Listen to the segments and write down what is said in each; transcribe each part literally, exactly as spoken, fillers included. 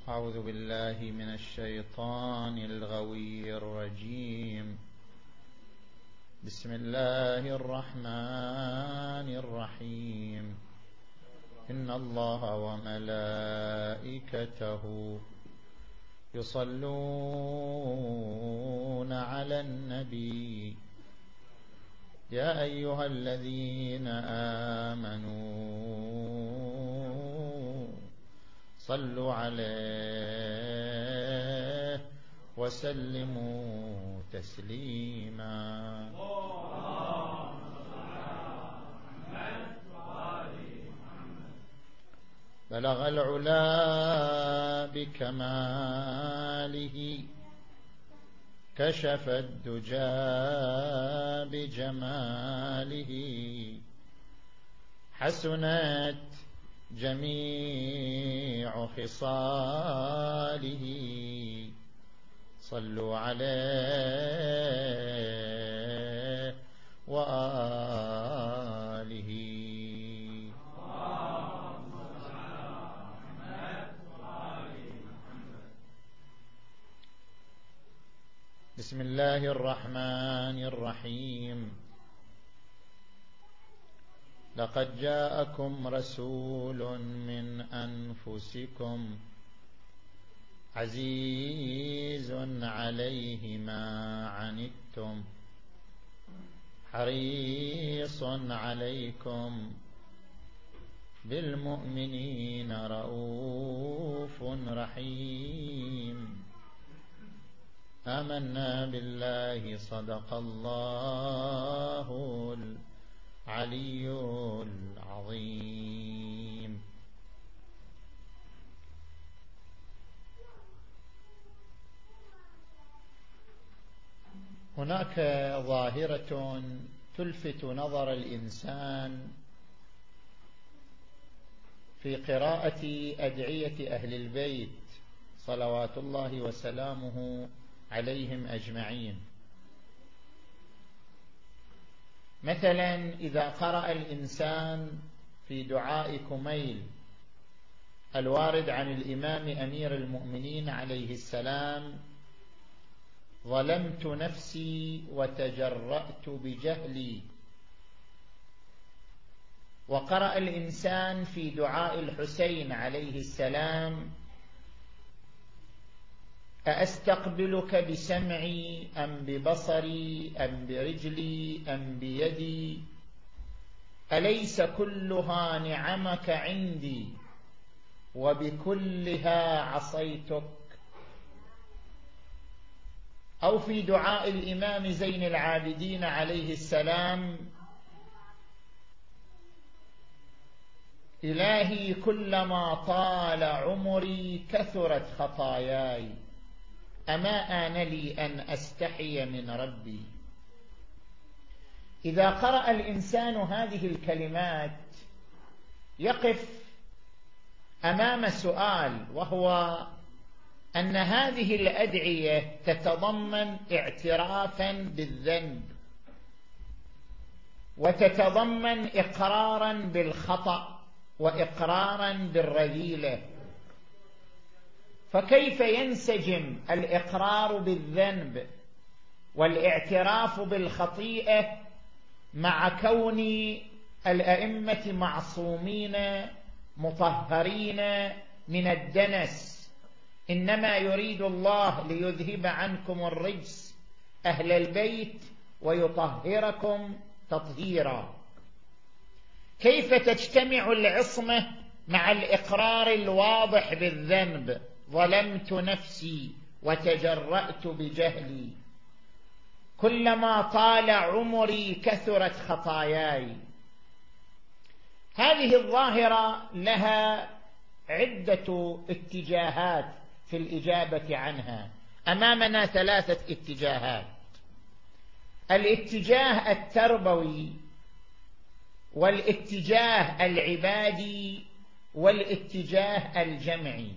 أعوذ بالله من الشيطان الغوي الرجيم. بسم الله الرحمن الرحيم. إن الله وملائكته يصلون على النبي يا أيها الذين آمنوا صلوا عليه وسلموا تسليما. بلغ العلا بكماله كشف الدجى بجماله حسنت جميع خصاله صلوا عليه وآله. بسم الله الرحمن الرحيم. لقد جاءكم رسول من أنفسكم عزيز عليه ما عنتم حريص عليكم بالمؤمنين رؤوف رحيم. آمنا بالله صدق الله العلي العظيم. هناك ظاهرة تلفت نظر الإنسان في قراءة أدعية أهل البيت صلوات الله وسلامه عليهم أجمعين. مثلا إذا قرأ الإنسان في دعاء كميل الوارد عن الإمام أمير المؤمنين عليه السلام: ظلمت نفسي وتجرأت بجهلي. وقرأ الإنسان في دعاء الحسين عليه السلام: أستقبلك بسمعي أم ببصري أم برجلي أم بيدي أليس كلها نعمك عندي وبكلها عصيتك. أو في دعاء الإمام زين العابدين عليه السلام: إلهي كلما طال عمري كثرت خطاياي أما آن لي أن أستحي من ربي. إذا قرأ الإنسان هذه الكلمات يقف أمام سؤال، وهو أن هذه الأدعية تتضمن اعترافا بالذنب وتتضمن إقرارا بالخطأ وإقرارا بالرذيلة، فكيف ينسجم الإقرار بالذنب والاعتراف بالخطيئة مع كون الأئمة معصومين مطهرين من الدنس؟ إنما يريد الله ليذهب عنكم الرجس أهل البيت ويطهركم تطهيرا. كيف تجتمع العصمة مع الإقرار الواضح بالذنب؟ ظلمت نفسي وتجرأت بجهلي، كلما طال عمري كثرت خطاياي. هذه الظاهرة لها عدة اتجاهات في الإجابة عنها. أمامنا ثلاثة اتجاهات: الاتجاه التربوي والاتجاه العبادي والاتجاه الجمعي.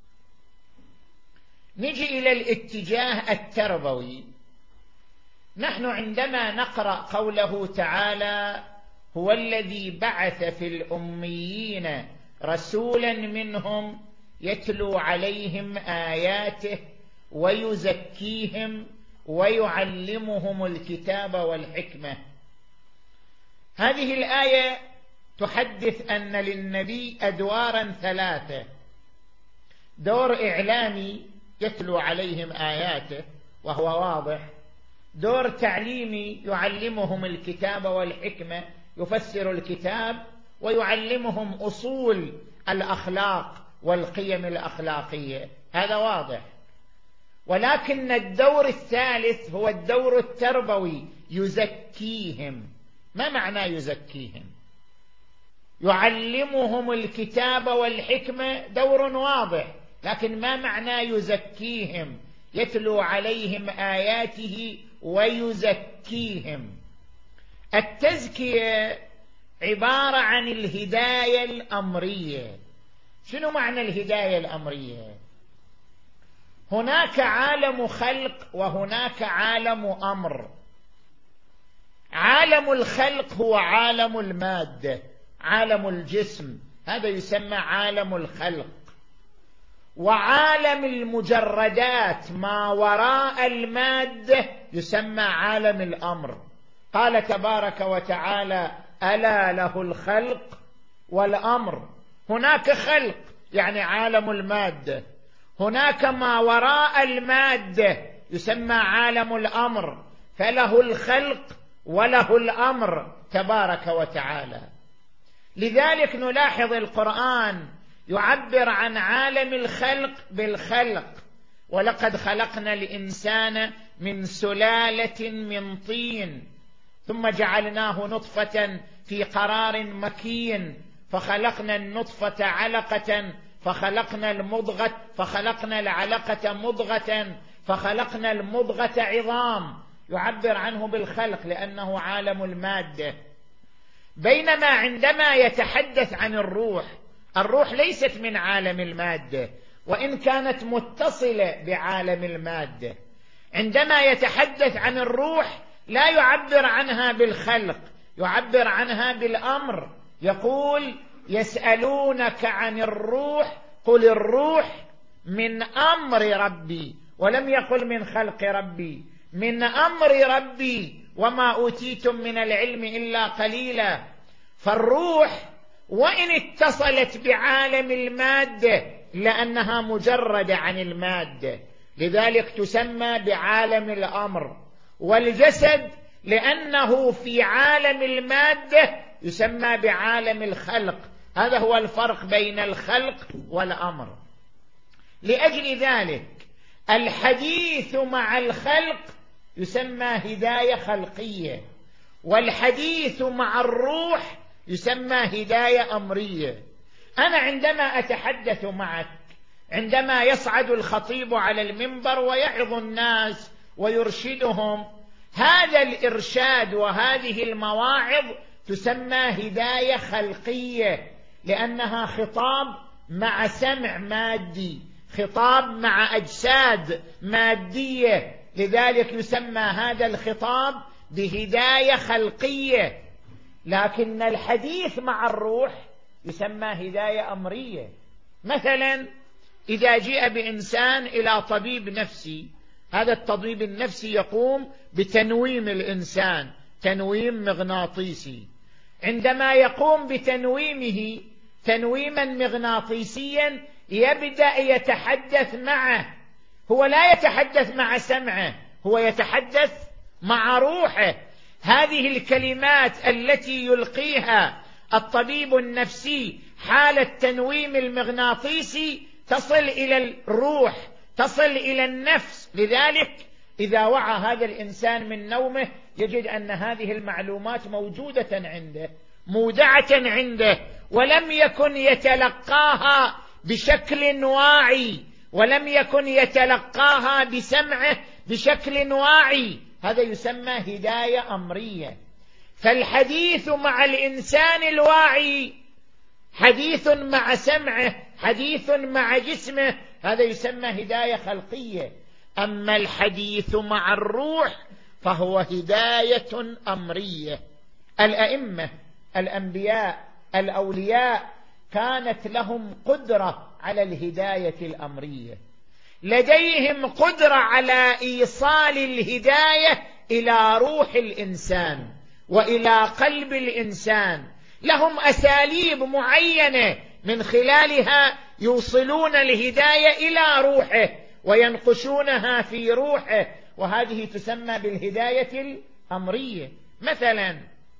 نجي إلى الاتجاه التربوي. نحن عندما نقرأ قوله تعالى: هو الذي بعث في الأميين رسولا منهم يتلو عليهم آياته ويزكيهم ويعلمهم الكتاب والحكمة. هذه الآية تحدث أن للنبي أدوارا ثلاثة: دور إعلامي يتلو عليهم آياته وهو واضح، دور تعليمي يعلمهم الكتاب والحكمة يفسر الكتاب ويعلمهم أصول الأخلاق والقيم الأخلاقية، هذا واضح. ولكن الدور الثالث هو الدور التربوي، يزكيهم. ما معنى يزكيهم؟ يعلمهم الكتاب والحكمة دور واضح، لكن ما معنى يزكيهم؟ يتلو عليهم آياته ويزكيهم. التزكية عبارة عن الهداية الأمرية. شنو معنى الهداية الأمرية؟ هناك عالم خلق وهناك عالم أمر. عالم الخلق هو عالم المادة، عالم الجسم، هذا يسمى عالم الخلق. وعالم المجردات ما وراء المادة يسمى عالم الأمر. قال تبارك وتعالى: ألا له الخلق والأمر. هناك خلق يعني عالم المادة، هناك ما وراء المادة يسمى عالم الأمر، فله الخلق وله الأمر تبارك وتعالى. لذلك نلاحظ القرآن يعبر عن عالم الخلق بالخلق: ولقد خلقنا الإنسان من سلالة من طين ثم جعلناه نطفة في قرار مكين فخلقنا النطفة علقة فخلقنا المضغة فخلقنا العلقة مضغة فخلقنا المضغة عظام. يعبر عنه بالخلق لأنه عالم المادة. بينما عندما يتحدث عن الروح، الروح ليست من عالم المادة وإن كانت متصلة بعالم المادة. عندما يتحدث عن الروح لا يعبر عنها بالخلق، يعبر عنها بالأمر. يقول: يسألونك عن الروح قل الروح من أمر ربي، ولم يقل من خلق ربي، من أمر ربي وما أوتيتم من العلم إلا قليلا. فالروح وإن اتصلت بعالم المادة لأنها مجردة عن المادة، لذلك تسمى بعالم الأمر. والجسد لأنه في عالم المادة يسمى بعالم الخلق. هذا هو الفرق بين الخلق والأمر. لأجل ذلك الحديث مع الخلق يسمى هداية خلقية، والحديث مع الروح يسمى هداية أمرية. أنا عندما أتحدث معك، عندما يصعد الخطيب على المنبر ويعظ الناس ويرشدهم، هذا الإرشاد وهذه المواعظ تسمى هداية خلقية، لأنها خطاب مع سمع مادي، خطاب مع أجساد مادية، لذلك يسمى هذا الخطاب بهداية خلقية. لكن الحديث مع الروح يسمى هداية أمرية. مثلا إذا جاء بإنسان إلى طبيب نفسي، هذا الطبيب النفسي يقوم بتنويم الإنسان، تنويم مغناطيسي. عندما يقوم بتنويمه تنويما مغناطيسيا يبدأ يتحدث معه. هو لا يتحدث مع سمعه، هو يتحدث مع روحه. هذه الكلمات التي يلقيها الطبيب النفسي حال التنويم المغناطيسي تصل إلى الروح، تصل إلى النفس. لذلك إذا وعى هذا الإنسان من نومه يجد أن هذه المعلومات موجودة عنده، مودعة عنده، ولم يكن يتلقاها بشكل واعي، ولم يكن يتلقاها بسمعه بشكل واعي. هذا يسمى هداية أمرية. فالحديث مع الإنسان الواعي حديث مع سمعه، حديث مع جسمه، هذا يسمى هداية خلقية. أما الحديث مع الروح فهو هداية أمرية. الأئمة، الأنبياء، الأولياء كانت لهم قدرة على الهداية الأمرية، لديهم قدرة على إيصال الهداية إلى روح الإنسان وإلى قلب الإنسان، لهم أساليب معينة من خلالها يوصلون الهداية إلى روحه وينقشونها في روحه، وهذه تسمى بالهداية الأمرية. مثلا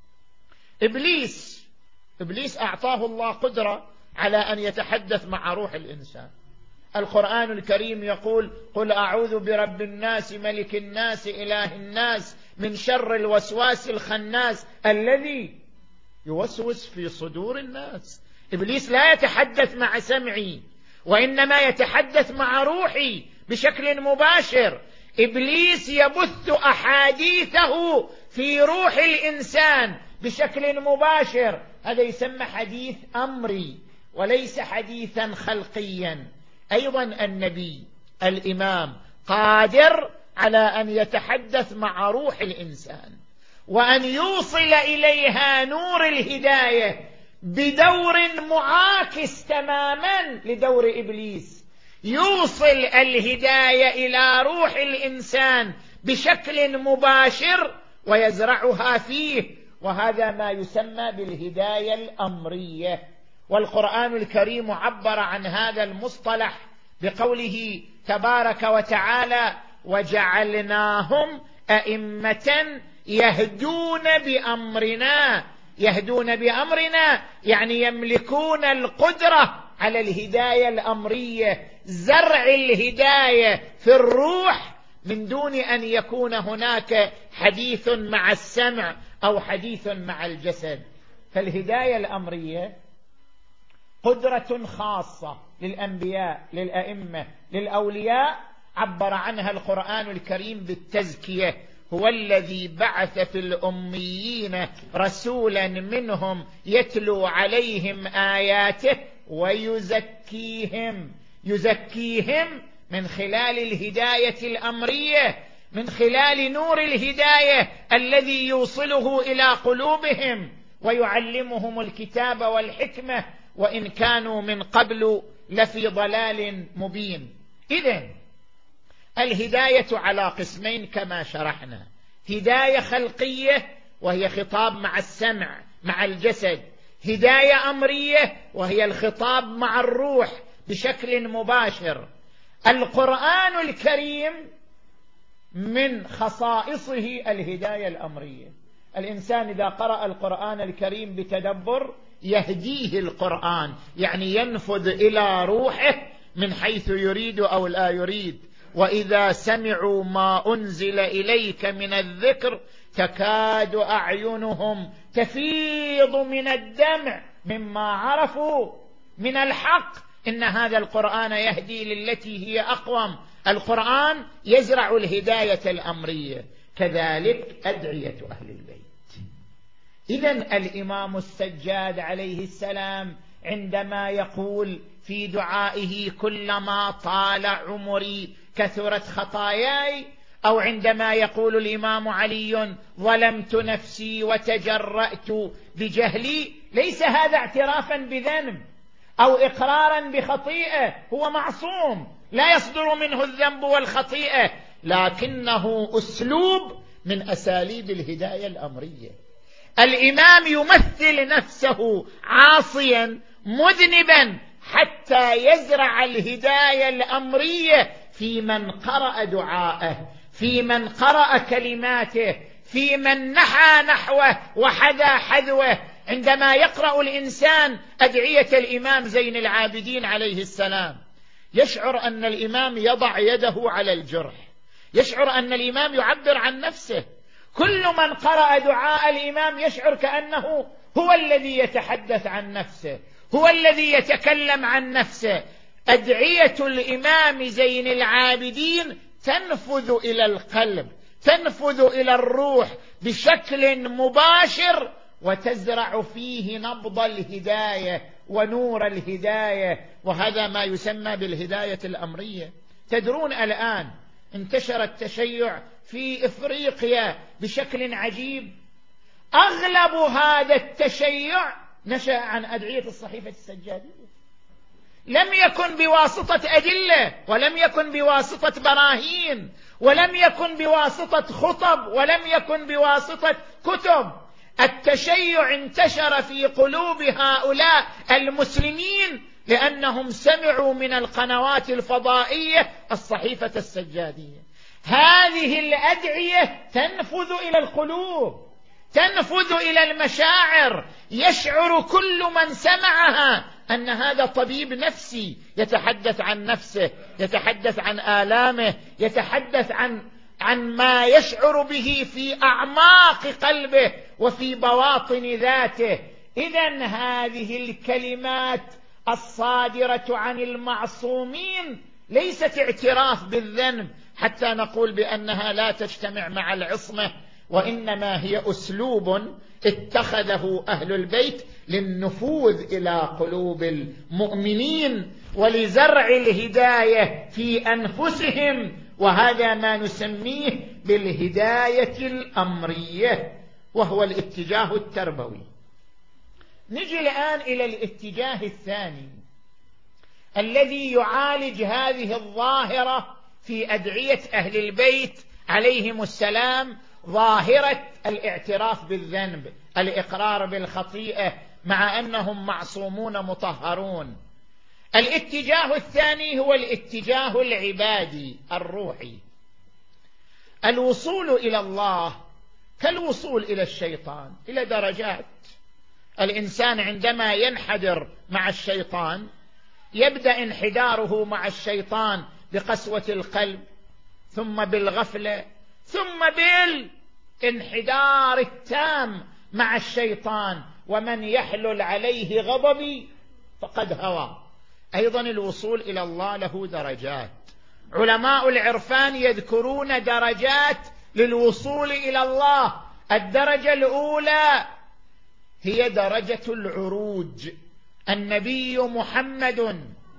إبليس إبليس أعطاه الله قدرة على أن يتحدث مع روح الإنسان. القرآن الكريم يقول: قل أعوذ برب الناس ملك الناس إله الناس من شر الوسواس الخناس الذي يوسوس في صدور الناس. إبليس لا يتحدث مع سمعي، وإنما يتحدث مع روحي بشكل مباشر. إبليس يبث أحاديثه في روح الإنسان بشكل مباشر، هذا يسمى حديث أمري وليس حديثا خلقيا. أيضا النبي الإمام قادر على أن يتحدث مع روح الإنسان وأن يوصل إليها نور الهداية بدور معاكس تماما لدور إبليس، يوصل الهداية إلى روح الإنسان بشكل مباشر ويزرعها فيه، وهذا ما يسمى بالهداية الأمرية. والقرآن الكريم عبر عن هذا المصطلح بقوله تبارك وتعالى: وجعلناهم أئمة يهدون بأمرنا. يهدون بأمرنا يعني يملكون القدرة على الهداية الأمرية، زرع الهداية في الروح من دون أن يكون هناك حديث مع السمع أو حديث مع الجسد. فالهداية الأمرية قدرة خاصة للأنبياء، للأئمة، للأولياء، عبر عنها القرآن الكريم بالتزكية: هو الذي بعث في الأميين رسولا منهم يتلو عليهم آياته ويزكيهم. يزكيهم من خلال الهداية الأمرية، من خلال نور الهداية الذي يوصله إلى قلوبهم ويعلمهم الكتاب والحكمة وإن كانوا من قبل لفي ضلال مبين. إذن الهداية على قسمين كما شرحنا: هداية خلقية وهي خطاب مع السمع مع الجسد، هداية أمرية وهي الخطاب مع الروح بشكل مباشر. القرآن الكريم من خصائصه الهداية الأمرية. الإنسان إذا قرأ القرآن الكريم بتدبر يهديه القرآن، يعني ينفذ إلى روحه من حيث يريد أو لا يريد. وإذا سمعوا ما أنزل إليك من الذكر تكاد أعينهم تفيض من الدمع مما عرفوا من الحق إن هذا القرآن يهدي للتي هي أقوم. القرآن يزرع الهداية الأمرية، كذلك أدعية أهل البيت. إذن الإمام السجاد عليه السلام عندما يقول في دعائه: كلما طال عمري كثرت خطاياي، أو عندما يقول الإمام علي: ظلمت نفسي وتجرأت بجهلي، ليس هذا اعترافا بذنب أو إقرارا بخطيئة، هو معصوم لا يصدر منه الذنب والخطيئة، لكنه أسلوب من أساليب الهداية الأمرية. الإمام يمثل نفسه عاصيا مذنبا حتى يزرع الهداية الأمرية في من قرأ دعاءه، في من قرأ كلماته، في من نحى نحوه وحذا حذوه. عندما يقرأ الإنسان أدعية الإمام زين العابدين عليه السلام يشعر أن الإمام يضع يده على الجرح، يشعر أن الإمام يعبر عن نفسه. كل من قرأ دعاء الإمام يشعر كأنه هو الذي يتحدث عن نفسه، هو الذي يتكلم عن نفسه. أدعية الإمام زين العابدين تنفذ إلى القلب، تنفذ إلى الروح بشكل مباشر، وتزرع فيه نبض الهداية ونور الهداية، وهذا ما يسمى بالهداية الأمرية. تدرون الآن انتشر التشيع في إفريقيا بشكل عجيب. أغلب هذا التشيع نشأ عن أدعية الصحيفة السجادية، لم يكن بواسطة أدلة، ولم يكن بواسطة براهين، ولم يكن بواسطة خطب، ولم يكن بواسطة كتب. التشيع انتشر في قلوب هؤلاء المسلمين لأنهم سمعوا من القنوات الفضائية الصحيفة السجادية. هذه الأدعية تنفذ إلى القلوب، تنفذ إلى المشاعر، يشعر كل من سمعها أن هذا طبيب نفسي يتحدث عن نفسه، يتحدث عن آلامه، يتحدث عن عن ما يشعر به في أعماق قلبه وفي بواطن ذاته. إذن هذه الكلمات الصادرة عن المعصومين ليست اعتراف بالذنب حتى نقول بأنها لا تجتمع مع العصمة، وإنما هي أسلوب اتخذه أهل البيت للنفوذ إلى قلوب المؤمنين ولزرع الهداية في أنفسهم، وهذا ما نسميه بالهداية الأمرية، وهو الاتجاه التربوي. نجي الآن إلى الاتجاه الثاني الذي يعالج هذه الظاهرة في أدعية أهل البيت عليهم السلام، ظاهرة الاعتراف بالذنب، الإقرار بالخطيئة مع أنهم معصومون مطهرون. الاتجاه الثاني هو الاتجاه العبادي الروحي. الوصول إلى الله كالوصول إلى الشيطان، إلى درجات. الإنسان عندما ينحدر مع الشيطان يبدأ انحداره مع الشيطان بقسوة القلب، ثم بالغفلة، ثم بالانحدار التام مع الشيطان، ومن يحلل عليه غضبي فقد هوى. أيضا الوصول إلى الله له درجات. علماء العرفان يذكرون درجات للوصول إلى الله. الدرجة الأولى هي درجة العروج. النبي محمد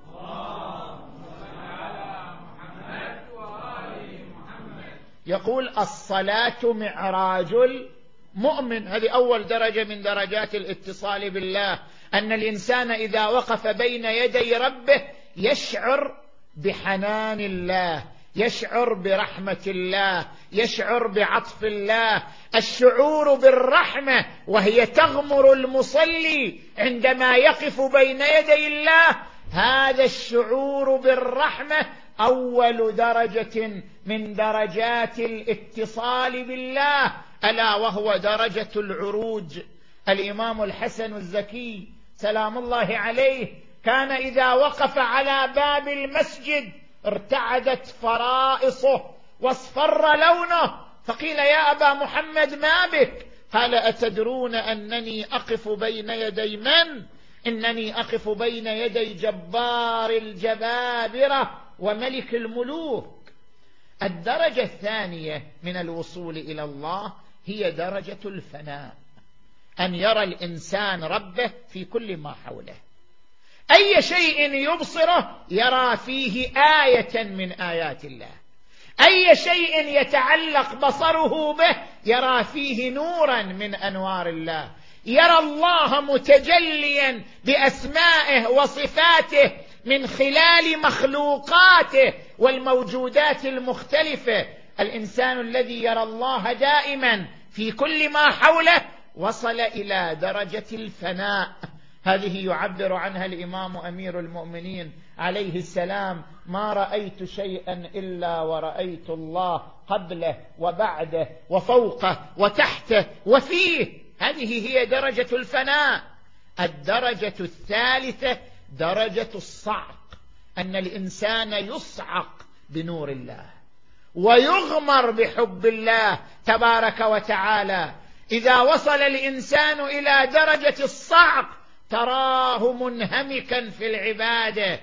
يقول الصلاة معراج المؤمن. هذه أول درجة من درجات الاتصال بالله، أن الإنسان إذا وقف بين يدي ربه يشعر بحنان الله، يشعر برحمة الله، يشعر بعطف الله. الشعور بالرحمة وهي تغمر المصلي عندما يقف بين يدي الله، هذا الشعور بالرحمة أول درجة من درجات الاتصال بالله، ألا وهو درجة العروج. الإمام الحسن الزكي سلام الله عليه كان إذا وقف على باب المسجد ارتعدت فرائصه واصفر لونه، فقيل يا أبا محمد ما بك؟ قال أتدرون أنني أقف بين يدي من؟ إنني أقف بين يدي جبار الجبابرة وملك الملوك. الدرجة الثانية من الوصول إلى الله هي درجة الفناء، أن يرى الإنسان ربه في كل ما حوله. أي شيء يبصره يرى فيه آية من آيات الله، أي شيء يتعلق بصره به يرى فيه نورا من أنوار الله، يرى الله متجليا بأسمائه وصفاته من خلال مخلوقاته والموجودات المختلفة. الإنسان الذي يرى الله دائما في كل ما حوله وصل إلى درجة الفناء. هذه يعبر عنها الإمام أمير المؤمنين عليه السلام: ما رأيت شيئا إلا ورأيت الله قبله وبعده وفوقه وتحته وفيه. هذه هي درجة الفناء. الدرجة الثالثة درجة الصعق، أن الإنسان يصعق بنور الله ويغمر بحب الله تبارك وتعالى. إذا وصل الإنسان إلى درجة الصعق تراه منهمكا في العبادة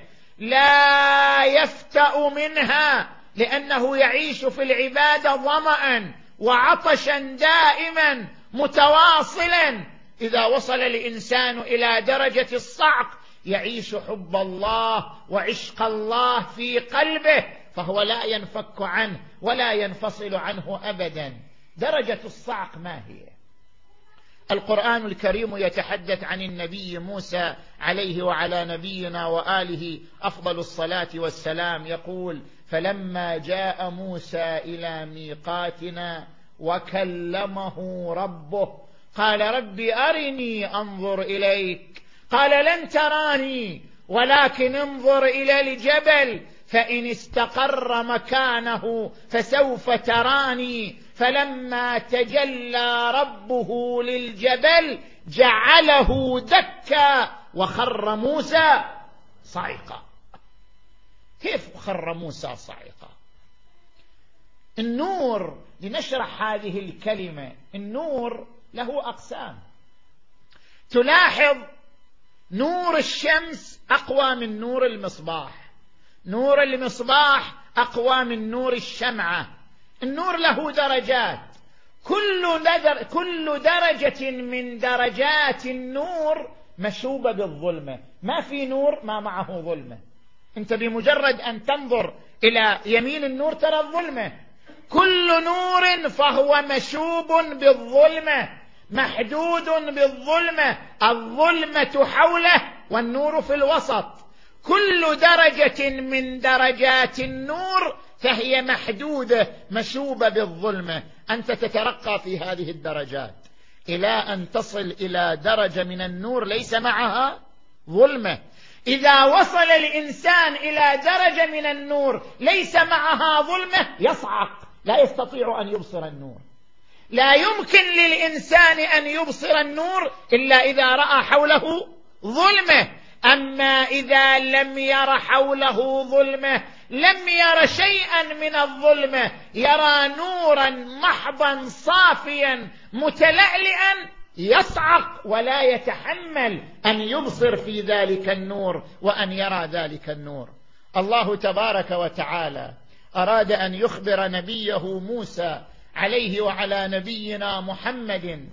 لا يفتأ منها، لأنه يعيش في العبادة ظمأ وعطشا دائما متواصلا. إذا وصل الإنسان إلى درجة الصعق يعيش حب الله وعشق الله في قلبه، فهو لا ينفك عنه ولا ينفصل عنه أبدا. درجة الصعق ما هي؟ القرآن الكريم يتحدث عن النبي موسى عليه وعلى نبينا وآله أفضل الصلاة والسلام، يقول: فلما جاء موسى إلى ميقاتنا وكلمه ربه قال رب أرني أنظر إليك قال لن تراني ولكن انظر إلى الجبل فإن استقر مكانه فسوف تراني فلما تجلى ربه للجبل جعله دكا وخر موسى صعقا. كيف خر موسى صعقا؟ النور، لنشرح هذه الكلمة، النور له أقسام. تلاحظ نور الشمس أقوى من نور المصباح، نور المصباح أقوى من نور الشمعة. النور له درجات، كل, در... كل درجة من درجات النور مشوبة بالظلمة. ما في نور ما معه ظلمة. أنت بمجرد أن تنظر إلى يمين النور ترى الظلمة. كل نور فهو مشوب بالظلمة، محدود بالظلمة، الظلمة حوله والنور في الوسط. كل درجة من درجات النور فهي محدودة مشوبة بالظلمة. أنت تترقى في هذه الدرجات إلى أن تصل إلى درجة من النور ليس معها ظلمة. إذا وصل الإنسان إلى درجة من النور ليس معها ظلمة يصعق، لا يستطيع أن يبصر النور. لا يمكن للإنسان أن يبصر النور إلا إذا رأى حوله ظلمة. أما إذا لم ير حوله ظلمة لم ير شيئا من الظلمة، يرى نورا محضا صافيا متلألئا يصعق ولا يتحمل أن يبصر في ذلك النور وأن يرى ذلك النور. الله تبارك وتعالى أراد أن يخبر نبيه موسى عليه وعلى نبينا محمد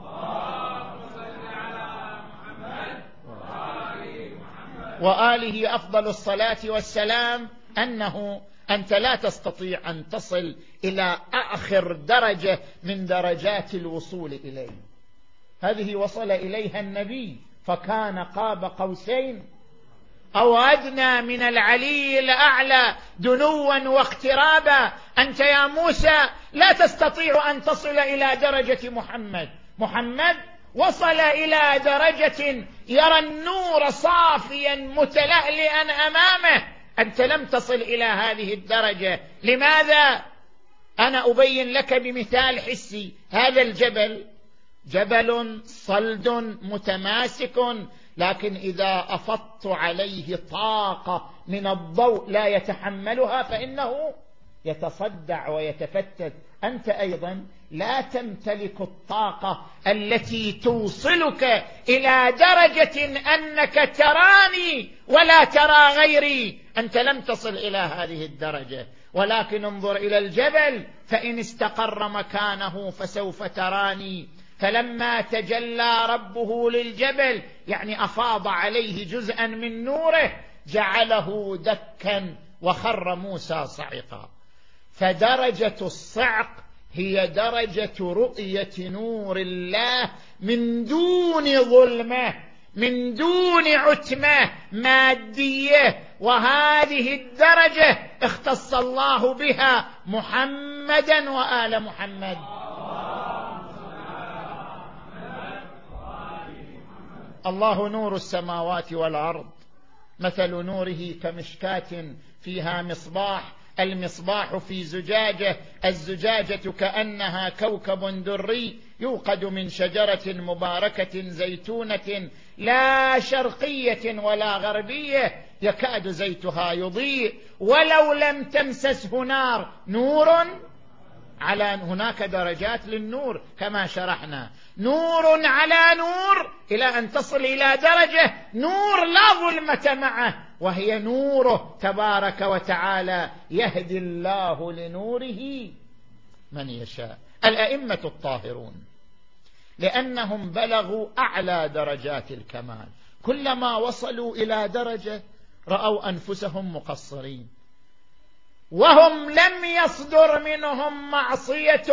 وآله أفضل الصلاة والسلام أنه أنت لا تستطيع أن تصل إلى آخر درجة من درجات الوصول إليه. هذه وصل إليها النبي فكان قاب قوسين أو أدنى من العلي الأعلى دنوا واقترابا. أنت يا موسى لا تستطيع أن تصل إلى درجة محمد. محمد وصل إلى درجة يرى النور صافيا متلألئا أمامه، أنت لم تصل إلى هذه الدرجة. لماذا؟ أنا أبين لك بمثال حسي. هذا الجبل جبل صلد متماسك، لكن إذا أفضت عليه طاقة من الضوء لا يتحملها فإنه يتصدع ويتفتت. أنت أيضا لا تمتلك الطاقة التي توصلك إلى درجة أنك تراني ولا ترى غيري. أنت لم تصل إلى هذه الدرجة، ولكن انظر إلى الجبل فإن استقر مكانه فسوف تراني فلما تجلى ربه للجبل يعني أفاض عليه جزءا من نوره جعله دكا وخر موسى صعقا. فدرجة الصعق هي درجة رؤية نور الله من دون ظلمة، من دون عتمة مادية. وهذه الدرجة اختص الله بها محمدا وآل محمد. الله نور السماوات والأرض، مثل نوره كمشكاة فيها مصباح، المصباح في زجاجة، الزجاجة كأنها كوكب دري يوقد من شجرة مباركة زيتونة لا شرقية ولا غربية يكاد زيتها يضيء ولو لم تمسسه نار. نور على، هناك درجات للنور كما شرحنا، نور على نور إلى أن تصل إلى درجة نور لا ظلمة معه وهي نوره تبارك وتعالى. يهدي الله لنوره من يشاء. الأئمة الطاهرون لأنهم بلغوا أعلى درجات الكمال كلما وصلوا إلى درجة رأوا أنفسهم مقصرين، وهم لم يصدر منهم معصية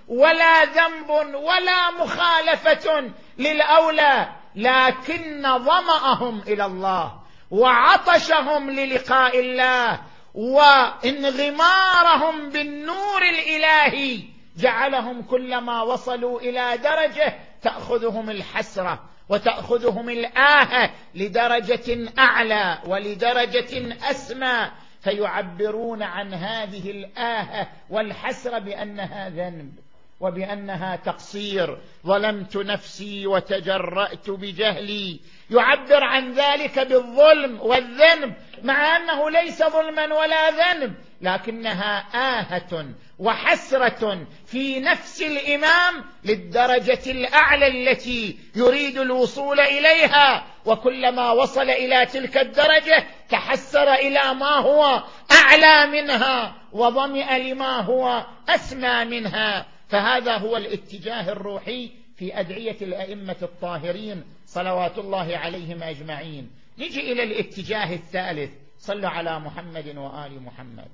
ولا ذنب ولا مخالفة للأولى، لكن ظمأهم إلى الله وعطشهم للقاء الله وانغمارهم بالنور الإلهي جعلهم كلما وصلوا إلى درجة تأخذهم الحسرة وتأخذهم الآهة لدرجة أعلى ولدرجة أسمى، فيعبرون عن هذه الآهة والحسرة بأنها ذنب وبأنها تقصير. ظلمت نفسي وتجرأت بجهلي، يعبر عن ذلك بالظلم والذنب مع أنه ليس ظلما ولا ذنب، لكنها آهة وحسرة في نفس الإمام للدرجة الأعلى التي يريد الوصول إليها، وكلما وصل إلى تلك الدرجة تحسر إلى ما هو أعلى منها وظمئ لما هو أسمى منها. فهذا هو الاتجاه الروحي في أدعية الأئمة الطاهرين صلوات الله عليهم أجمعين. نجي إلى الاتجاه الثالث، صلوا على محمد وآل محمد.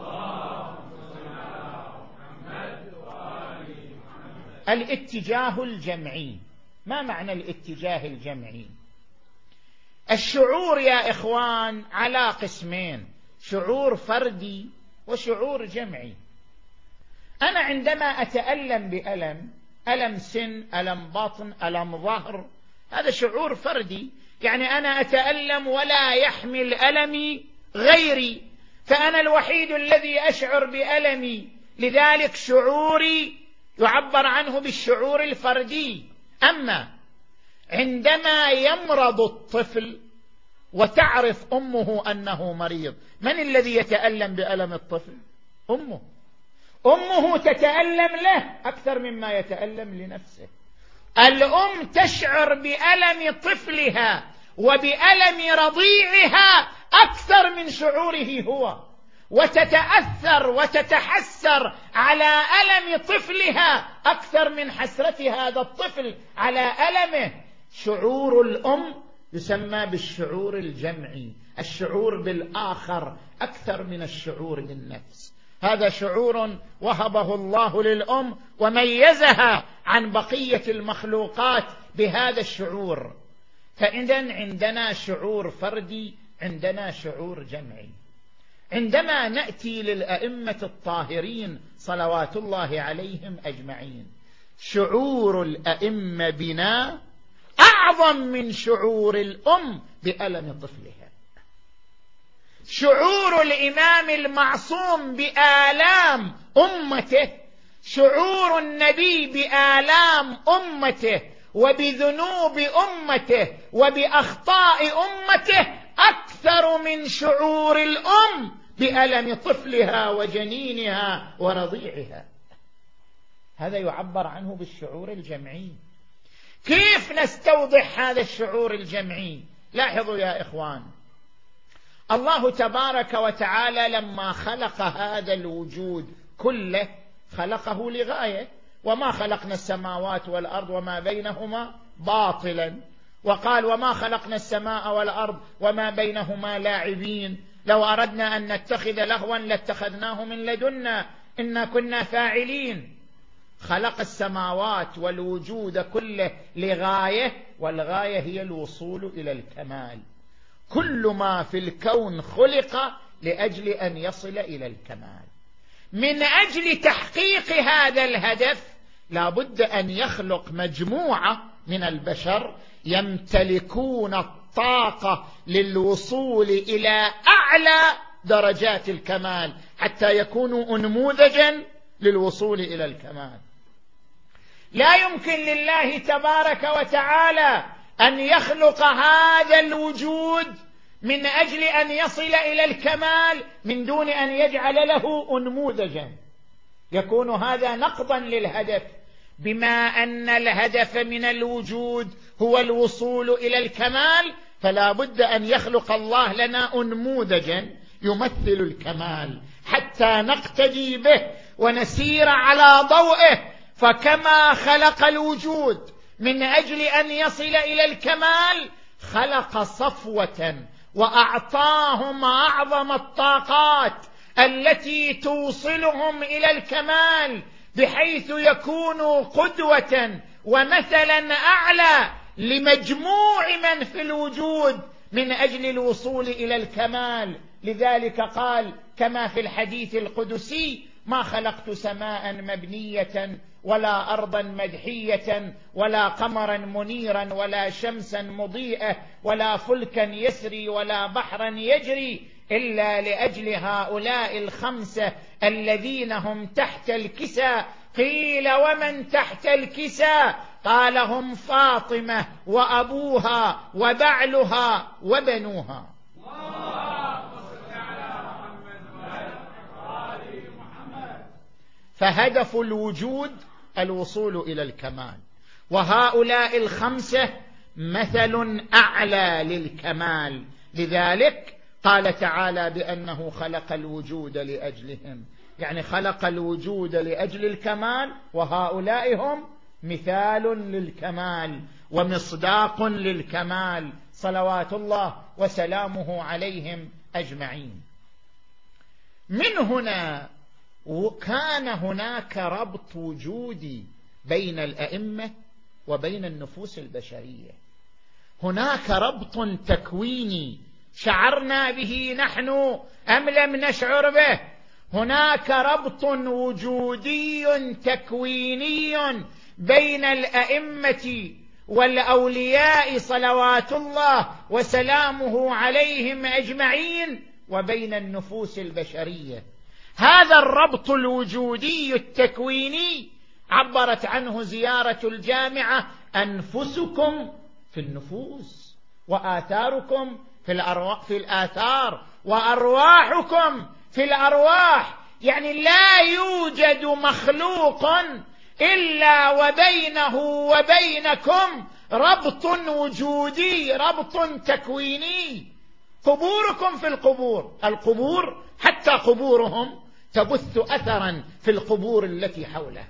الاتجاه الجمعي. ما معنى الاتجاه الجمعي؟ الشعور يا إخوان على قسمين، شعور فردي وشعور جمعي. أنا عندما أتألم بألم، ألم سن، ألم بطن، ألم ظهر، هذا شعور فردي، يعني أنا أتألم ولا يحمل ألمي غيري، فأنا الوحيد الذي أشعر بألمي، لذلك شعوري يعبر عنه بالشعور الفردي. أما عندما يمرض الطفل وتعرف أمه أنه مريض، من الذي يتألم بألم الطفل؟ أمه. أمه تتألم له أكثر مما يتألم لنفسه. الأم تشعر بألم طفلها وبألم رضيعها أكثر من شعوره هو، وتتأثر وتتحسر على ألم طفلها أكثر من حسرة هذا الطفل على ألمه. شعور الأم يسمى بالشعور الجمعي، الشعور بالآخر أكثر من الشعور بالنفس. هذا شعور وهبه الله للأم وميزها عن بقية المخلوقات بهذا الشعور. فإذن عندنا شعور فردي، عندنا شعور جمعي. عندما نأتي للأئمة الطاهرين صلوات الله عليهم أجمعين، شعور الأئمة بنا أعظم من شعور الأم بألم طفلها. شعور الإمام المعصوم بآلام أمته، شعور النبي بآلام أمته وبذنوب أمته وبأخطاء أمته أكثر من شعور الأم بألم طفلها وجنينها ورضيعها. هذا يعبر عنه بالشعور الجمعي. كيف نستوضح هذا الشعور الجمعي؟ لاحظوا يا إخوان، الله تبارك وتعالى لما خلق هذا الوجود كله خلقه لغاية، وما خلقنا السماوات والأرض وما بينهما باطلا، وقال وما خلقنا السماء والأرض وما بينهما لاعبين، لو أردنا أن نتخذ لهوا لاتخذناه من لدنا إنا كنا فاعلين. خلق السماوات والوجود كله لغاية، والغاية هي الوصول إلى الكمال. كل ما في الكون خلق لأجل أن يصل إلى الكمال. من أجل تحقيق هذا الهدف لا بد أن يخلق مجموعة من البشر يمتلكون الطاقة للوصول إلى أعلى درجات الكمال حتى يكونوا أنموذجا للوصول إلى الكمال. لا يمكن لله تبارك وتعالى أن يخلق هذا الوجود من أجل أن يصل إلى الكمال من دون أن يجعل له أنموذجا، يكون هذا نقضا للهدف. بما أن الهدف من الوجود هو الوصول إلى الكمال، فلا بد أن يخلق الله لنا أنموذجا يمثل الكمال حتى نقتدي به ونسير على ضوئه. فكما خلق الوجود من أجل أن يصل إلى الكمال، خلق صفوة وأعطاهم أعظم الطاقات التي توصلهم إلى الكمال بحيث يكون قدوة ومثلا أعلى لمجموع من في الوجود من أجل الوصول إلى الكمال. لذلك قال كما في الحديث القدسي: ما خلقت سماء مبنية ولا أرضا مدحية ولا قمرا منيرا ولا شمسا مضيئة ولا فلكا يسري ولا بحرا يجري إلا لأجل هؤلاء الخمسة الذين هم تحت الكساء. قيل: ومن تحت الكساء؟ قال: هم فاطمة وأبوها وبعلها وبنوها. فهدف الوجود الوصول إلى الكمال، وهؤلاء الخمسة مثل أعلى للكمال. لذلك قال تعالى بأنه خلق الوجود لأجلهم، يعني خلق الوجود لأجل الكمال، وهؤلاء هم مثال للكمال ومصداق للكمال صلوات الله وسلامه عليهم أجمعين. من هنا وكان هناك ربط وجودي بين الأئمة وبين النفوس البشرية، هناك ربط تكويني شعرنا به نحن أم لم نشعر به؟ هناك ربط وجودي تكويني بين الأئمة والأولياء صلوات الله وسلامه عليهم أجمعين وبين النفوس البشرية. هذا الربط الوجودي التكويني عبرت عنه زيارة الجامعة: أنفسكم في النفوس وآثاركم في الأرواح في الآثار وأرواحكم في الأرواح. يعني لا يوجد مخلوق إلا وبينه وبينكم ربط وجودي، ربط تكويني. قبوركم في القبور، القبور حتى قبورهم تبث أثرا في القبور التي حولها،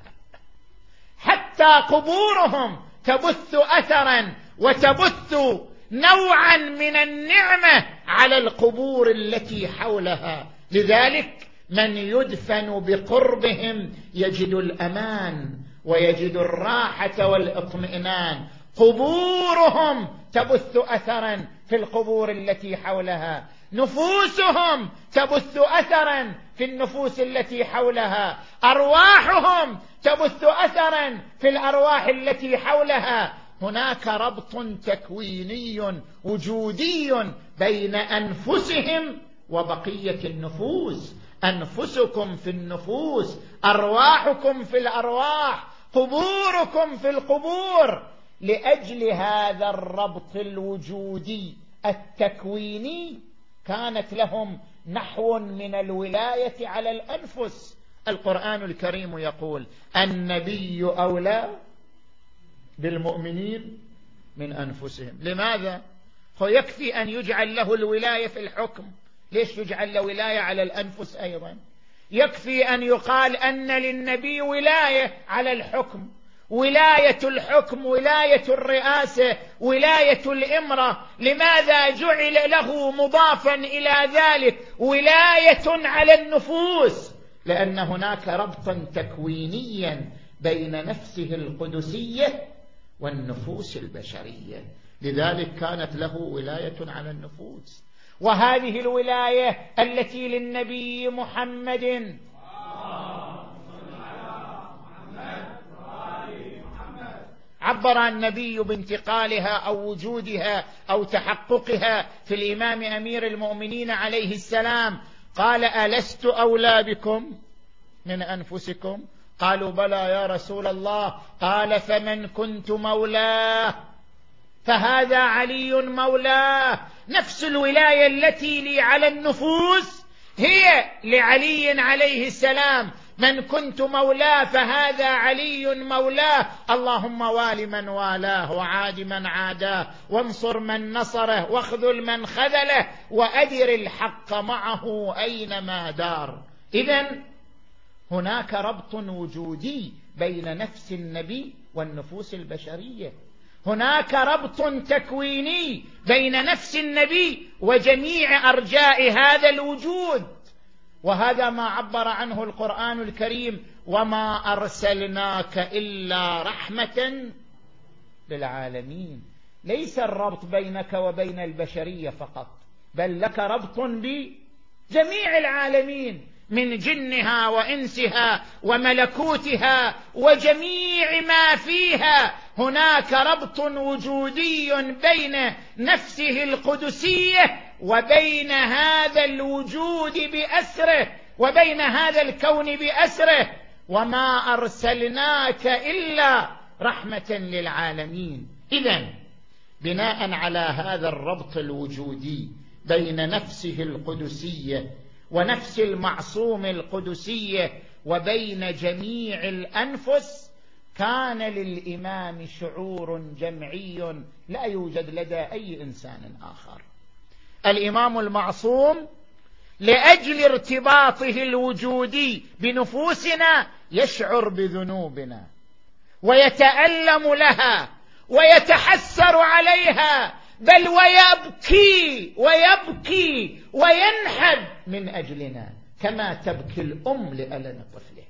حتى قبورهم تبث أثرا وتبث نوعا من النعمة على القبور التي حولها. لذلك من يدفن بقربهم يجد الأمان ويجد الراحة والاطمئنان. قبورهم تبث أثرا في القبور التي حولها، نفوسهم تبث أثرا في النفوس التي حولها، أرواحهم تبث أثرا في الأرواح التي حولها. هناك ربط تكويني وجودي بين أنفسهم وبقية النفوس. أنفسكم في النفوس، أرواحكم في الأرواح، قبوركم في القبور. لأجل هذا الربط الوجودي التكويني كانت لهم نحو من الولاية على الأنفس. القرآن الكريم يقول: النبي أولى بالمؤمنين من أنفسهم. لماذا؟ هو يكفي أن يجعل له الولاية في الحكم، ليش يجعل له ولاية على الأنفس أيضا؟ يكفي أن يقال أن للنبي ولاية على الحكم، ولاية الحكم، ولاية الرئاسة، ولاية الإمرة. لماذا جعل له مضافا إلى ذلك ولاية على النفوس؟ لأن هناك ربطا تكوينيا بين نفسه القدسية والنفوس البشرية، لذلك كانت له ولاية على النفوس. وهذه الولاية التي للنبي محمد عبر النبي بانتقالها أو وجودها أو تحققها في الإمام أمير المؤمنين عليه السلام، قال: ألست أولى بكم من أنفسكم؟ قالوا: بلى يا رسول الله. قال: فمن كنت مولاه فهذا علي مولاه. نفس الولاية التي لي على النفوس هي لعلي عليه السلام. من كنت مولاه فهذا علي مولاه. اللهم وال من والاه وعاد من عاداه وانصر من نصره واخذل من خذله وأدر الحق معه أينما دار. إذن هناك ربط وجودي بين نفس النبي والنفوس البشرية، هناك ربط تكويني بين نفس النبي وجميع أرجاء هذا الوجود. وهذا ما عبر عنه القرآن الكريم: وما أرسلناك إلا رحمة للعالمين. ليس الربط بينك وبين البشرية فقط، بل لك ربط بجميع العالمين من جنها وإنسها وملكوتها وجميع ما فيها. هناك ربط وجودي بين نفسه القدسية وبين هذا الوجود بأسره وبين هذا الكون بأسره. وما أرسلناك إلا رحمة للعالمين. إذن بناء على هذا الربط الوجودي بين نفسه القدسية ونفس المعصوم القدسية وبين جميع الأنفس، كان للإمام شعور جمعي لا يوجد لدى أي إنسان آخر. الإمام المعصوم لأجل ارتباطه الوجودي بنفوسنا يشعر بذنوبنا ويتألم لها ويتحسر عليها، بل ويبكي ويبكي وينحب من أجلنا كما تبكي الأم لألم طفلها.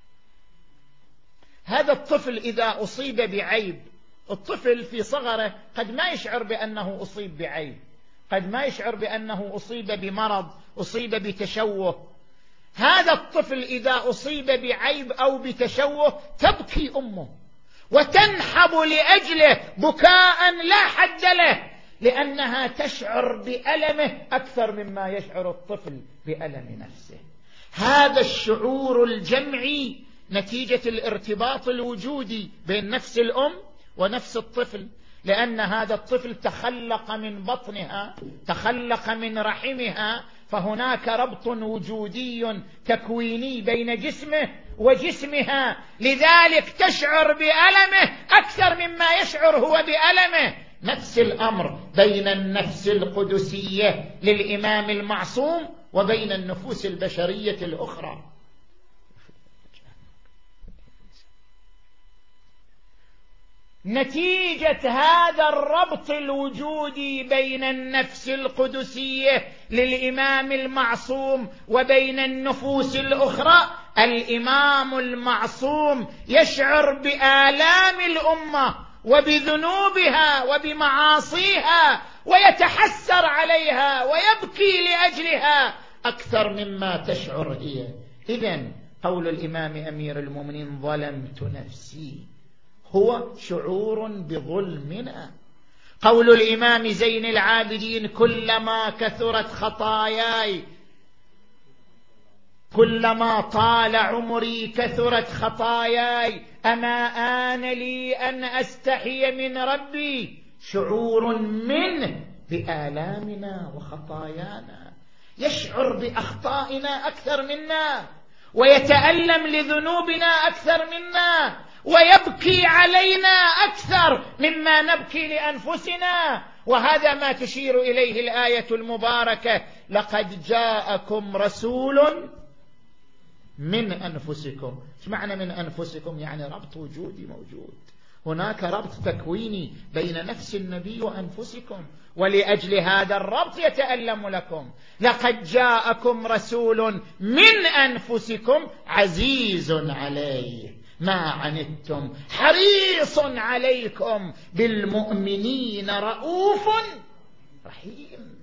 هذا الطفل إذا أصيب بعيب، الطفل في صغره قد ما يشعر بأنه أصيب بعيب، قد ما يشعر بأنه أصيب بمرض، أصيب بتشوه. هذا الطفل إذا أصيب بعيب أو بتشوه تبكي أمه وتنحب لأجله بكاء لا حد له، لأنها تشعر بألمه أكثر مما يشعر الطفل بألم نفسه. هذا الشعور الجمعي نتيجة الارتباط الوجودي بين نفس الأم ونفس الطفل، لأن هذا الطفل تخلق من بطنها، تخلق من رحمها، فهناك ربط وجودي تكويني بين جسمه وجسمها، لذلك تشعر بألمه أكثر مما يشعر هو بألمه. نفس الأمر بين النفس القدسية للإمام المعصوم وبين النفوس البشرية الأخرى. نتيجة هذا الربط الوجودي بين النفس القدسية للإمام المعصوم وبين النفوس الأخرى، الإمام المعصوم يشعر بآلام الأمة وبذنوبها وبمعاصيها ويتحسر عليها ويبكي لأجلها أكثر مما تشعر هي. إذن قول الإمام أمير المؤمنين ظلمت نفسي هو شعور بظلمنا. قول الإمام زين العابدين كلما كثرت خطاياي كلما طال عمري كثرت خطاياي أما آن لي أن أستحي من ربي، شعور منه بآلامنا وخطايانا، يشعر بأخطائنا أكثر منا ويتألم لذنوبنا أكثر منا ويبكي علينا أكثر مما نبكي لأنفسنا. وهذا ما تشير إليه الآية المباركة: لقد جاءكم رسول من أنفسكم. ايش معنى من أنفسكم؟ يعني ربط وجودي موجود، هناك ربط تكويني بين نفس النبي وأنفسكم، ولأجل هذا الربط يتألم لكم. لقد جاءكم رسول من أنفسكم عزيز عليه ما عنتم حريص عليكم بالمؤمنين رؤوف رحيم.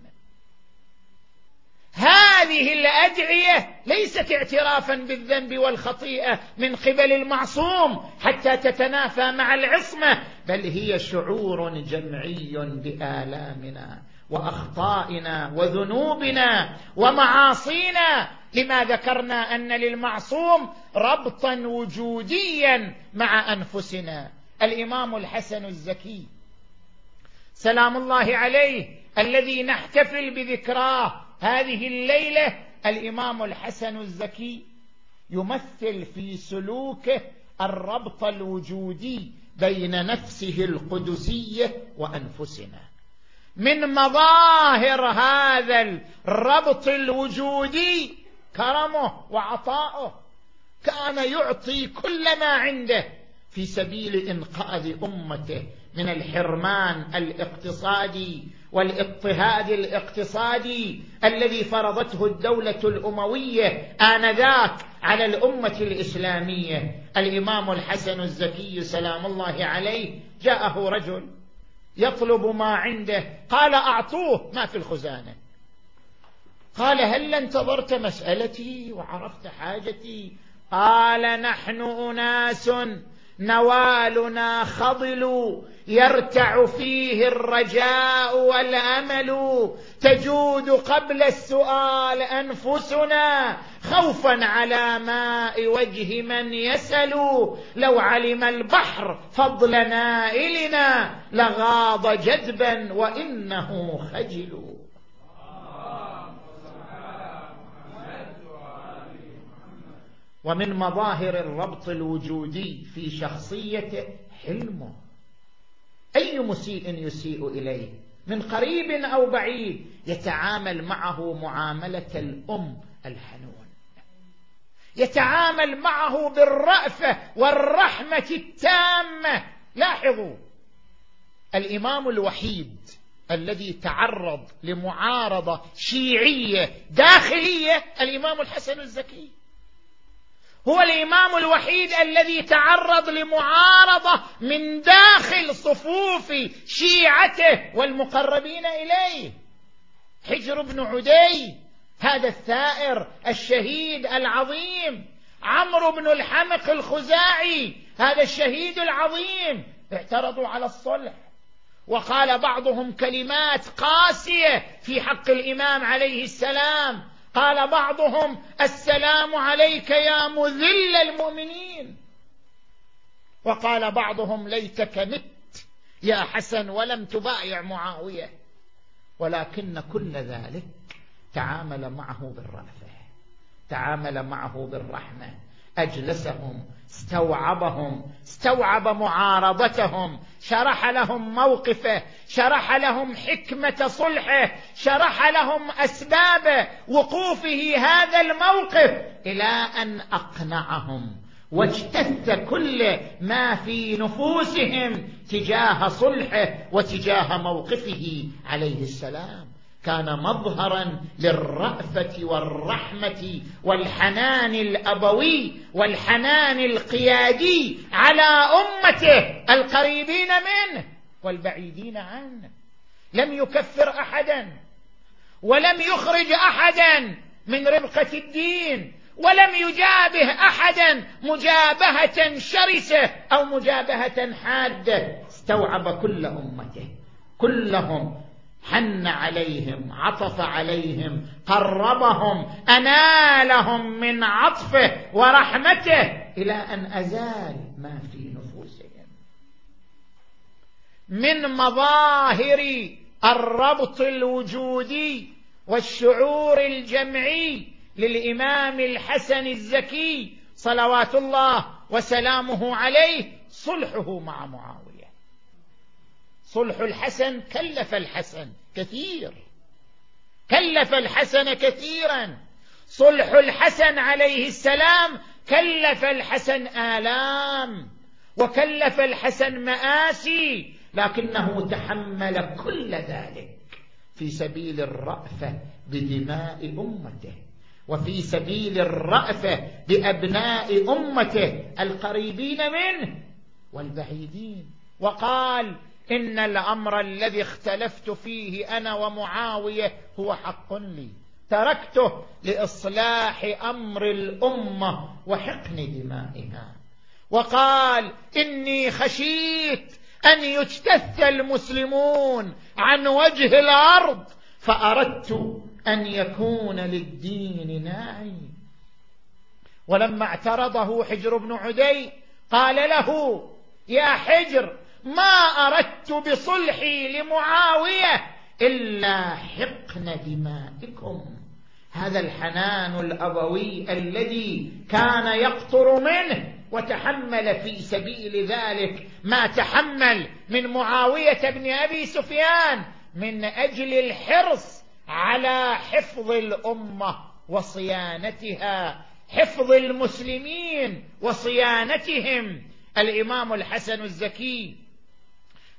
هذه الأدعية ليست اعترافا بالذنب والخطيئة من قبل المعصوم حتى تتنافى مع العصمة، بل هي شعور جمعي بآلامنا وأخطائنا وذنوبنا ومعاصينا. لما ذكرنا أن للمعصوم ربطا وجوديا مع أنفسنا. الإمام الحسن الزكي سلام الله عليه الذي نحتفل بذكراه هذه الليلة، الإمام الحسن الزكي يمثل في سلوكه الربط الوجودي بين نفسه القدسية وأنفسنا. من مظاهر هذا الربط الوجودي كرمه وعطاؤه، كان يعطي كل ما عنده في سبيل إنقاذ أمته من الحرمان الاقتصادي والاضطهاد الاقتصادي الذي فرضته الدولة الأموية آنذاك على الأمة الإسلامية. الإمام الحسن الزكي سلام الله عليه جاءه رجل يطلب ما عنده، قال أعطوه ما في الخزانة. قال هل انتظرت مسألتي وعرفت حاجتي؟ قال نحن أناس نوالنا خضل يرتع فيه الرجاء والأمل، تجود قبل السؤال أنفسنا خوفا على ماء وجه من يسل، لو علم البحر فضل نائلنا لغاض جذبا وإنه خجل. ومن مظاهر الربط الوجودي في شخصيته حلمه. أي مسيء يسيء إليه من قريب أو بعيد يتعامل معه معاملة الأم الحنون، يتعامل معه بالرأفة والرحمة التامة. لاحظوا الإمام الوحيد الذي تعرض لمعارضة شيعية داخلية الإمام الحسن الزكي، هو الإمام الوحيد الذي تعرض لمعارضة من داخل صفوف شيعته والمقربين إليه. حجر بن عدي هذا الثائر الشهيد العظيم، عمرو بن الحمق الخزاعي هذا الشهيد العظيم، اعترضوا على الصلح، وقال بعضهم كلمات قاسية في حق الإمام عليه السلام. قال بعضهم السلام عليك يا مذل المؤمنين، وقال بعضهم ليتك مت يا حسن ولم تبايع معاوية. ولكن كل ذلك تعامل معه بالرأفة، تعامل معه بالرحمة، أجلسهم، استوعبهم، استوعب معارضتهم، شرح لهم موقفه، شرح لهم حكمة صلحه، شرح لهم أسباب وقوفه هذا الموقف، إلى أن أقنعهم واجتث كل ما في نفوسهم تجاه صلحه وتجاه موقفه عليه السلام. كان مظهرا للرأفة والرحمة والحنان الأبوي والحنان القيادي على أمته القريبين منه والبعيدين عنه. لم يكفر أحدا، ولم يخرج أحدا من ربقة الدين، ولم يجابه أحدا مجابهة شرسة أو مجابهة حادة. استوعب كل أمته، كلهم حن عليهم، عطف عليهم، قربهم، أنالهم من عطفه ورحمته إلى أن أزال ما في نفوسهم. من مظاهر الربط الوجودي والشعور الجمعي للإمام الحسن الزكي صلوات الله وسلامه عليه صلحه مع معاوية. صلح الحسن كلف الحسن كثير، كلف الحسن كثيرا. صلح الحسن عليه السلام كلف الحسن آلام وكلف الحسن مآسي، لكنه تحمل كل ذلك في سبيل الرأفة بدماء أمته، وفي سبيل الرأفة بأبناء أمته القريبين منه والبعيدين. وقال إن الأمر الذي اختلفت فيه أنا ومعاوية هو حق لي، تركته لإصلاح أمر الأمة وحقن دمائها. وقال إني خشيت أن يجتث المسلمون عن وجه الأرض فأردت أن يكون للدين ناعي. ولما اعترضه حجر بن عدي قال له يا حجر ما أردت بصلحي لمعاوية إلا حقن دمائكم. هذا الحنان الأبوي الذي كان يقطر منه وتحمل في سبيل ذلك ما تحمل من معاوية بن أبي سفيان من أجل الحرص على حفظ الأمة وصيانتها، حفظ المسلمين وصيانتهم. الإمام الحسن الزكي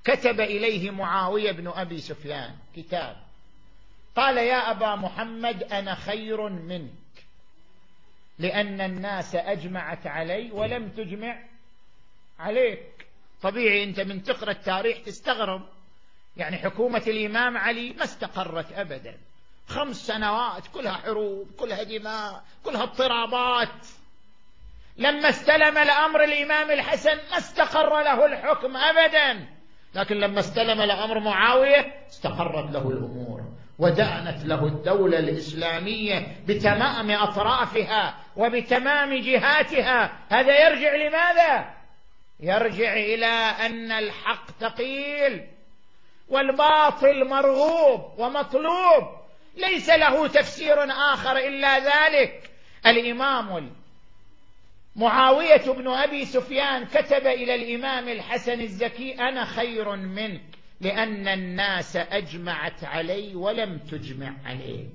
كتب إليه معاوية بن أبي سفيان كتاب، قال: يا أبا محمد، أنا خير منك، لأن الناس أجمعت علي ولم تجمع عليك. طبيعي أنت من تقرأ التاريخ تستغرب، يعني حكومة الإمام علي ما استقرت أبدا، خمس سنوات كلها حروب، كلها دماء، كلها اضطرابات. لما استلم الأمر الإمام الحسن ما استقر له الحكم أبدا، لكن لما استلم الأمر معاوية استقرت له الأمور، ودانت له الدولة الإسلامية بتمام أطرافها وبتمام جهاتها. هذا يرجع لماذا؟ يرجع إلى أن الحق ثقيل والباطل مرغوب ومطلوب، ليس له تفسير آخر إلا ذلك. الإمام معاوية بن أبي سفيان كتب إلى الإمام الحسن الزكي: أنا خير منك، لأن الناس أجمعت علي ولم تجمع عليك.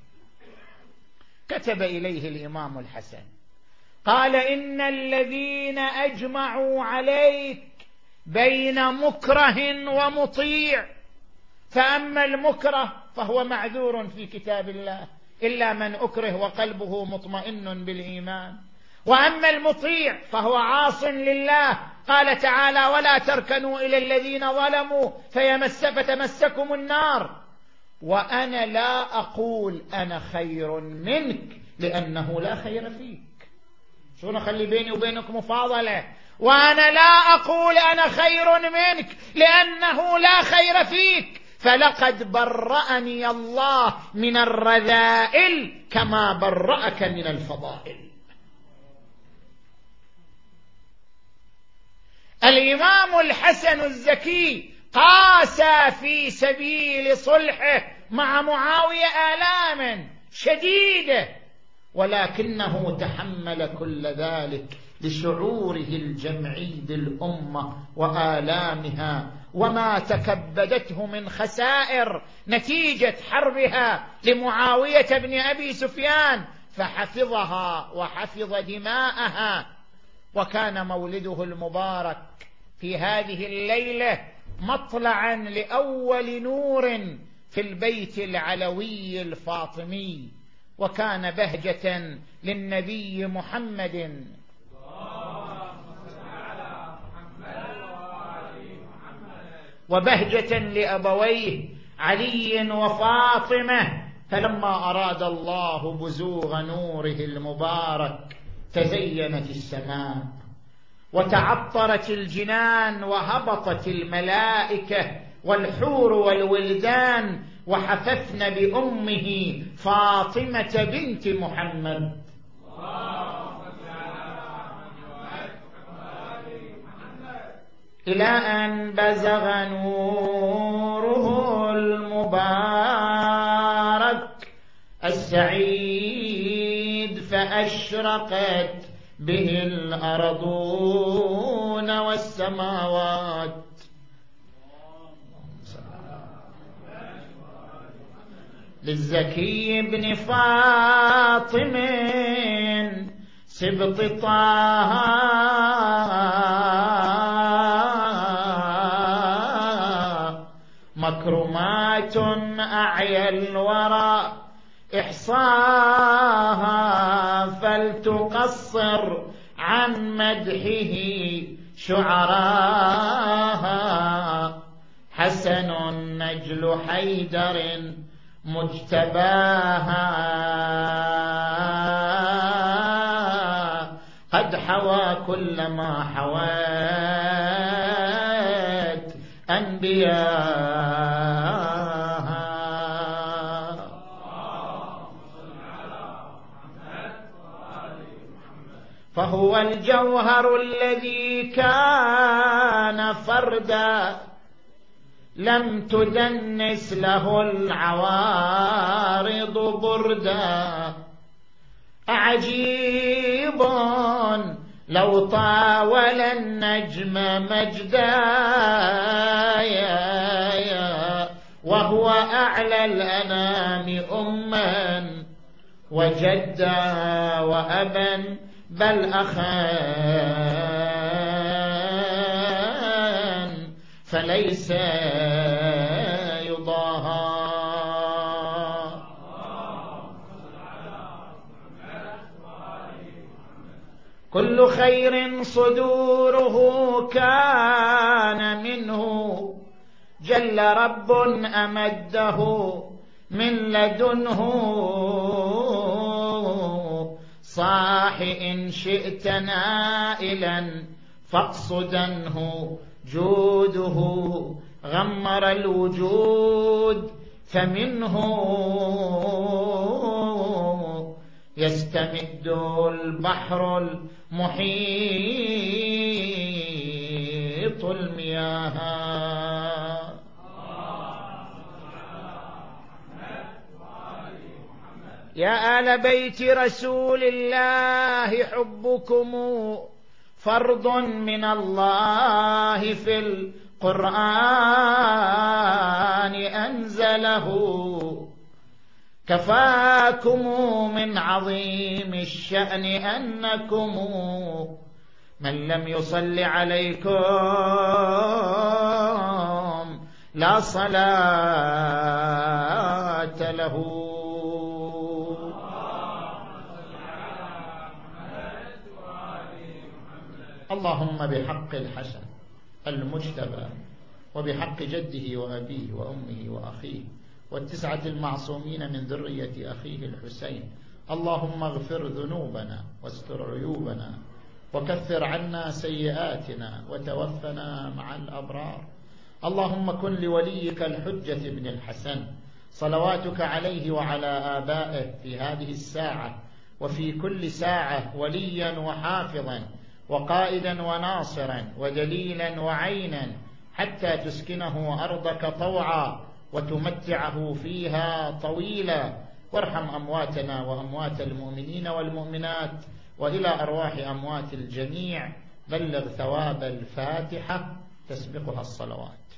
كتب إليه الإمام الحسن قال: إن الذين أجمعوا عليك بين مكره ومطيع، فأما المكره فهو معذور في كتاب الله إلا من أكره وقلبه مطمئن بالإيمان، وأما المطيع فهو عاص لله. قال تعالى: ولا تركنوا إلى الذين ظلموا فيمس فتمسكم النار. وأنا لا أقول أنا خير منك لأنه لا خير فيك. شو نخلي بيني وبينك مفاضلة؟ وأنا لا أقول أنا خير منك لأنه لا خير فيك، فلقد برأني الله من الرذائل كما برأك من الفضائل. الإمام الحسن الزكي قاس في سبيل صلحه مع معاوية آلاما شديدة، ولكنه تحمل كل ذلك لشعوره الجمعي بالأمة وآلامها وما تكبدته من خسائر نتيجة حربها لمعاوية بن أبي سفيان، فحفظها وحفظ دماءها. وكان مولده المبارك في هذه الليلة مطلعا لأول نور في البيت العلوي الفاطمي، وكان بهجة للنبي محمد وبهجة لأبويه علي وفاطمة. فلما أراد الله بزوغ نوره المبارك تزينت السماء وتعطرت الجنان وهبطت الملائكة والحور والولدان وحففن بأمه فاطمة بنت محمد. إلى أن بزغ نوره المبارك السعيد فأشرقت به الأرضون والسماوات. للزكي بن فاطم سبط طه مكرمات أعيا الورى إحصاها، فلتقصر عن مدحه شعراها. حسن نجل حيدر مجتباها قد حوى كل ما حوات أنبياها. فهو الجوهر الذي كان فردا لم تدنس له العوارض بردا. عجيب لو طاول النجم مجدايا، وهو أعلى الأنام أما وجدا وأبا بل أخا. فليس يضاهى. كل خير صدوره كان منه، جل رب أمده من لدنه. صاح إن شئت نائلا فاقصدنه، جوده غمر الوجود فمنه يستمد البحر المحيط المياه. يا آل بيت رسول الله حبكم فرض من الله في القرآن أنزله، كفاكم من عظيم الشأن أنكم من لم يصل عليكم لا صلاة له. اللهم بحق الحسن المجتبى وبحق جده وأبيه وأمه وأخيه والتسعة المعصومين من ذرية أخيه الحسين، اللهم اغفر ذنوبنا واستر عيوبنا وكفر عنا سيئاتنا وتوفنا مع الأبرار. اللهم كن لوليك الحجة بن الحسن صلواتك عليه وعلى آبائه في هذه الساعة وفي كل ساعة وليا وحافظا وقائدا وناصرا ودليلا وعينا، حتى تسكنه أرضك طوعا وتمتعه فيها طويلا. وارحم أمواتنا وأموات المؤمنين والمؤمنات، وإلى أرواح أموات الجميع بلغ ثواب الفاتحة تسبقها الصلوات.